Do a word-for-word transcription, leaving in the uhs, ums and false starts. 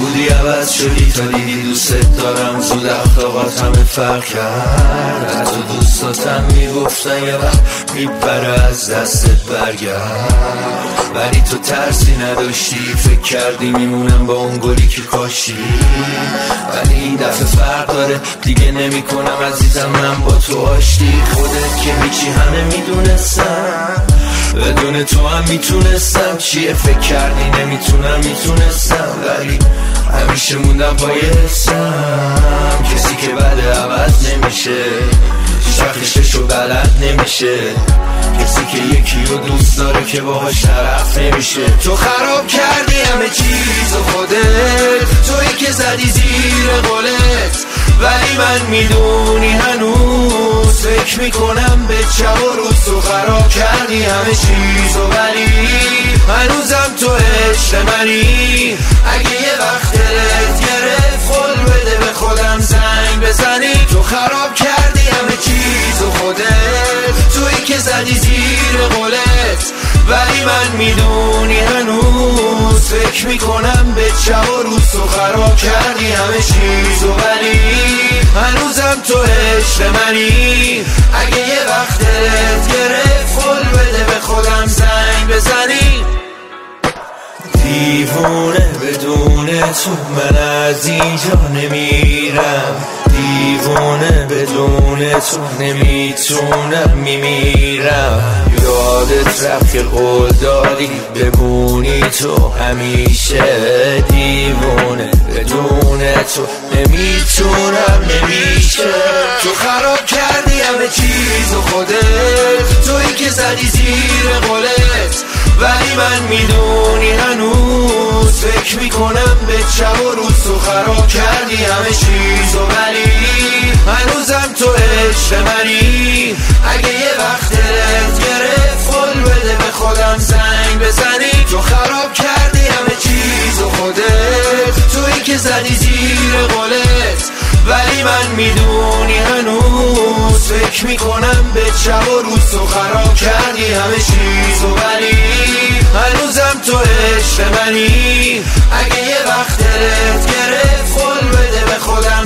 نبودی عوض شدی تا دیدی دوست دارم. زود اخلاقات همه فرق کرد. حتی دوستاتم میگفتن یه وقت میپره از دستت برگرد، ولی تو ترسی نداشتی. فکر کردی میمونم با اون گلی که کاشتی، ولی این دفعه فرق داره. دیگه نمی کنم عزیزم من با تو آشتی. خودت که هیچی همه میدونستم، بدون تو هم میتونستم. چیه فکر کردی نمیتونم؟ میتونستم، ولی همیشه موندم پای حسم. کسی که بده عوض نمیشه، شخششو بلد نمیشه. کسی که یکی رو دوست داره که باهاش طرف نمیشه. تو خراب کردی همه چیز و خودت، تویی که زدی زیر قولت، ولی من میدونی هنوز فکر میکنم به شب و روز. تو خراب کردی همه چیز و ولی هنوزم تو عشق منی. اگه یه وقت دلت گرفت فل بده به خودم زنگ بزنی. تو خراب کردی همه چیز و خودت، تویی که زدی زیر قولت، ولی من میدونی هنوز فکر میکنم به شب و روز. تو خراب کردی همه چیز و ولی هنوزم تو عشق منی. اگه یه وقت دلت گرفت فل بده به خودم زنگ بزنی. دیوونه بدون تو من از اینجا نمیرم، دیوونه بدون تو نمیتونم میمیرم. یادت رفت که قول دادی بمونی تو همیشه. دیوونه بدون تو نمیتونم نمیشه. تو خراب کردی همه چیز و خودت، تویی که زدی زیر قولت، ولی من میدونی هنوز فکر میکنم به شب و روز. تو خراب کردی همه چیز و ولی هنوزم تو عشق منی. اگه یه وقت دلت گرفت فل بده به خودم زنگ بزنی. تو خراب کردی همه چیز و خودت، تویی که زدی زیر قولت، ولی من میدونی هنوز فکر میکنم به شب و روز. تو خراب کردی همه چیز و ولی هنوزم تو عشق منی. اگه یه وقت دلت گرفت فل بده به خودم